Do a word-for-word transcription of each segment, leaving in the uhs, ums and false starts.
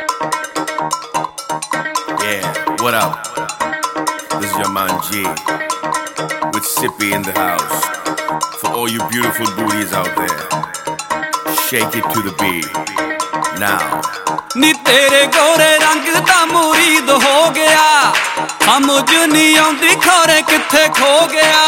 Yeah, what up? This is your man G with Sippy in the house. For all you beautiful booties out there, shake it to the beat. Now. ਨੀ ਤੇਰੇ ਗੋਰੇ ਰੰਗ ਦਾ ਮੁਰੀਦ ਹੋ ਗਿਆ, ਸਮਝ ਨਹੀਂ ਆਉਂਦੀ ਖੋਰੇ ਕਿੱਥੇ ਖੋ ਗਿਆ।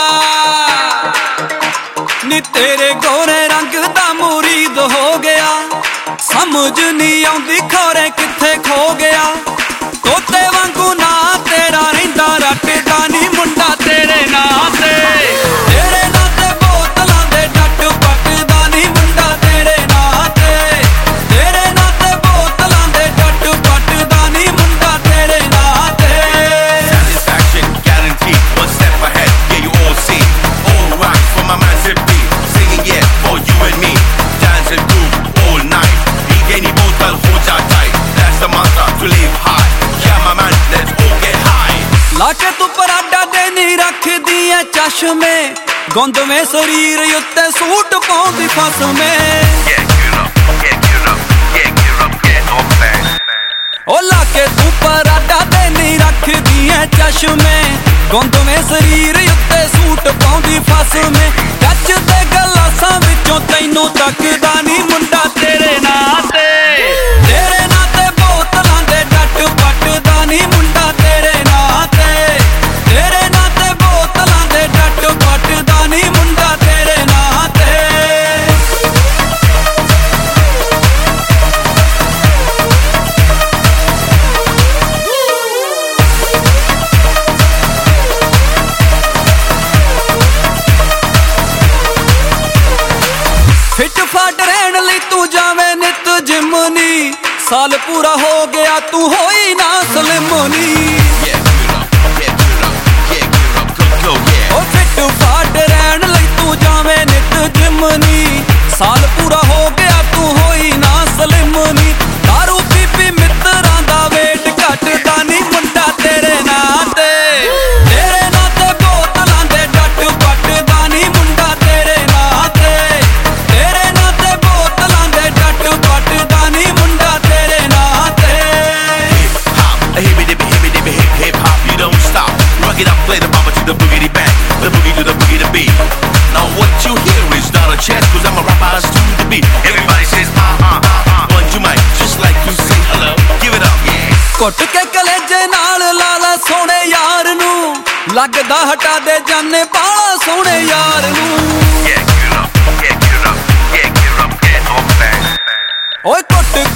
ਨੀ ਤੇਰੇ ਗੋਰੇ ਰੰਗ ਦਾ ਮੁਰੀਦ ਹੋ ਗਿਆ, ਸਮਝ ਨਹੀਂ ਆਉਂਦੀ ਖੋਰੇ ਕਿੱਥੇ ਖੋ ਗਿਆ। ਤੋਤੇ ਵਾਂਗੂ ਨਾ ਤੇਰਾ ਰਹਿੰਦਾ ਰੱਟਦਾ ਨੀ ਮੁੰਡਾ ਤੇਰੇ ਨਾਂ ਤੇ, ਤੇਰੇ ਨਾਂ ਤੇ ਬੋਤਲਾਂ ਦੇ ਡੱਟ ਪੱਟਦਾ ਨੀ ਮੁੰਡਾ ਤੇਰੇ ਨਾਂ ਤੇ, ਤੇਰੇ ਨਾਂ ਤੇ ਬੋਤਲਾਂ ਦੇ ਡੱਟ ਪੱਟਦਾ ਨੀ ਮੁੰਡਾ ਤੇਰੇ ਨਾਂ ਤੇ। Satisfaction guaranteed, one step ahead, yeah you all see. All right for my man Zippy, singing yeah for you and me. Dance and do all night, igeni botal hoja tight. That's the mantra to live high. Yeah my man, let's all get high. ਲਾਕੇ ਤੂੰ Prada ਦੇ ਨੀ ਰੱਖਦੀ ਐ ਚਸ਼ਮੇ, ਗੁੰਦਵੇਂ ਸਰੀਰ ਉੱਤੇ suit ਪਾਉਂਦੀ ਫਸਮੇ। Yeah get up, yeah get up, yeah get up, get off that. ਓ ਲਾਕੇ ਤੂੰ ਪਰਾਡਾ ਦੇ ਨੀ ਰੱਖਦੀ ਐ ਚਸ਼ਮੇ, ਗੁੰਦਵੇਂ ਸਰੀਰ ਉੱਤੇ ਸੂਟ ਪਾਉਂਦੀ ਫਸਮੇ। ਕੱਚ ਦੇ ਗਲਾਸਾਂ ਵਿੱਚੋਂ ਤੈਨੂੰ ਤੱਕਦਾ ਨੀ ਮੁੰਡਾ ਤੇਰੇ ਨਾਂ ਤੇ, ਤੇਰੇ ਨਾਂ ਤੇ ਬੋਤਲਾਂ ਦੇ ਡੱਟ ਪੱਟਦਾ ਨੀ ਮੁੰਡਾ ਤੇਰੇ ਨਾਂ ਤੇ, ਤੇਰੇ ਨਾਂ ਤੇ ਬੋਤਲਾਂ ਦੇ ਡੱਟ ਪੱਟਦਾ ਨੀ ਮੁੰਡਾ ਤੇਰੇ ਨਾਂ ਤੇ। ਫਿੱਟ ਫਾਟ ਰਹਿਣ ਲਈ ਤੂੰ ਜਾਵੇਂ ਨਿਤ ਜਿਮ ਨੀ, ਸਾਲ ਪੂਰਾ ਹੋ ਗਿਆ ਤੂੰ ਹੋਈ ਨਾ ਸਲਿਮ ਨੀ। Yeah get up, yeah get up, yeah get up, go go yeah. ਓ ਫਿੱਟ ਫਾਟ ਰਹਿਣ ਲਈ ਤੂੰ ਜਾਵੇਂ ਨਿਤ ਜਿਮ ਨੀ, ਸਾਲ ਪੂਰਾ ਹੋ ਗਿਆ ਤੂੰ ਹੋਈ ਨਾ ਸਲਿਮ ਨੀ। ਦਾਰੂ ਪੀ ਪੀ ਮਿੱਤਰਾਂ ਦਾ ਵੇਟ ਘਟਦਾ ਨੀ ਮੁੰਡਾ ਤੇਰੇ ਨਾਂ ਤੇ, ਤੇਰੇ ਨਾਂ ਤੇ ਬੋਤਲਾਂ ਦੇ ਡੱਟ ਪੱਟਦਾ ਨੀ ਮੁੰਡਾ ਤੇਰੇ ਨਾਂ ਤੇ, ਤੇਰੇ ਨਾਂ ਤੇ ਬੋਤਲਾਂ ਦੇ ਡੱਟ ਪੱਟਦਾ ਨੀ ਮੁੰਡਾ ਤੇਰੇ ਨਾਂ ਤੇ। Hip hop, a hippie dippy hippie dippy hip hip hop, you don't stop. Rock it up, play the bumper to the boogity bang, the boogie to the boogie to beat. Now what you hear is not a chance, cause I'm a rapper, I to the beat. Everybody says uh uh uh uh, one two mic, just like you say hello, give it up, yeah. ਕੁੱਟ ਕੇ ਕਲੇਜੇ ਨਾਲ ਲਾਲਾ ਸੋਹਣੇ ਯਾਰ ਨੂੰ, ਲੱਗਦਾ ਹਟਾ ਦੇ ਜਾਨੇ ਬਾਲਾ ਸੋਹਣੇ ਯਾਰ ਨੂੰ। Yeah get up, yeah get up, yeah get up, get off that. ਓਏ ਕੁੱਟ